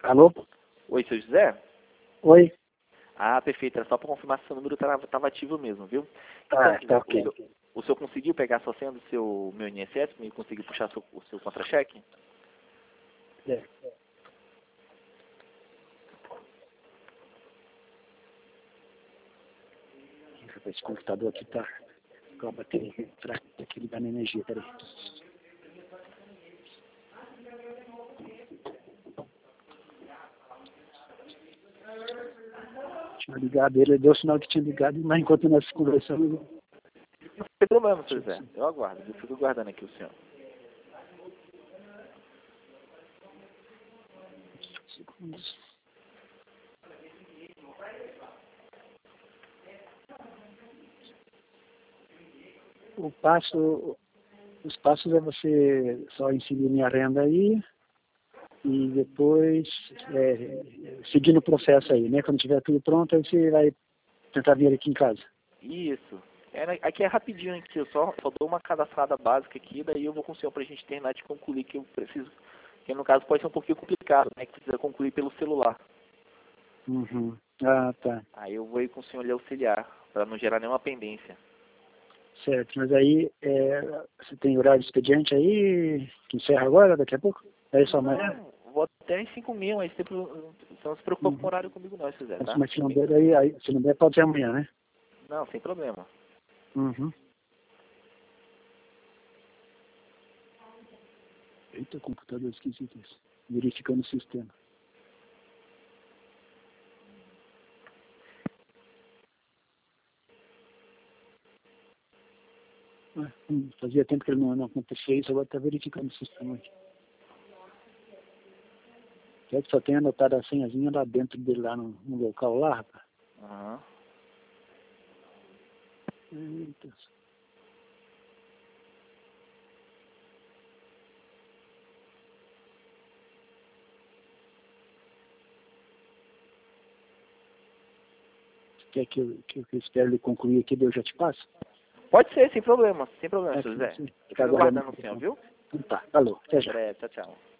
Alô? Oi, seu José? Oi? Ah, perfeito. Era só para confirmar se seu número estava ativo mesmo, viu? Tá, Então, tá ok. o senhor conseguiu pegar a sua senha do meu INSS e conseguiu puxar o seu contra-cheque? É. Esse computador aqui tá com a bateria fraca, tem que ligar na energia, peraí. Tinha ligado, ele deu o sinal que tinha ligado, mas enquanto nós conversamos, Não tem problema, seu José. Eu aguardo. Eu fico aguardando aqui o senhor. segundos. Os passos é você só inserir minha renda aí e depois seguir no processo aí, né? Quando tiver tudo pronto, aí você vai tentar vir aqui em casa. Isso. Aqui é rapidinho, aqui. Eu só dou uma cadastrada básica aqui, daí eu vou com o senhor pra gente terminar de concluir que eu preciso. Que no caso pode ser um pouquinho complicado, né? Que precisa concluir pelo celular. Uhum. Ah, tá. Aí eu vou ir com o senhor lhe auxiliar, para não gerar nenhuma pendência. Certo, mas aí você tem horário de expediente aí, que encerra agora, daqui a pouco? É isso amanhã? Não, vou até em 5h, mas você não se preocupa com o horário comigo não, se quiser, tá? Mas se não der, se não der, pode ser amanhã, né? Não, sem problema. Uhum. Eita, computador esquisito isso. Verificando o sistema. Fazia tempo que ele não acontecia isso, agora está verificando o sistema aqui. Quer que só tenha anotado a senhazinha lá dentro dele, lá no local lá, rapaz? Aham. Eita. Quer que eu espere ele concluir aqui, daí eu já te passo? Pode ser, sem problema, seu José. Sim. Fico aguardando o senhor, viu? Então tá, falou, até Até já. breve, tchau, tchau.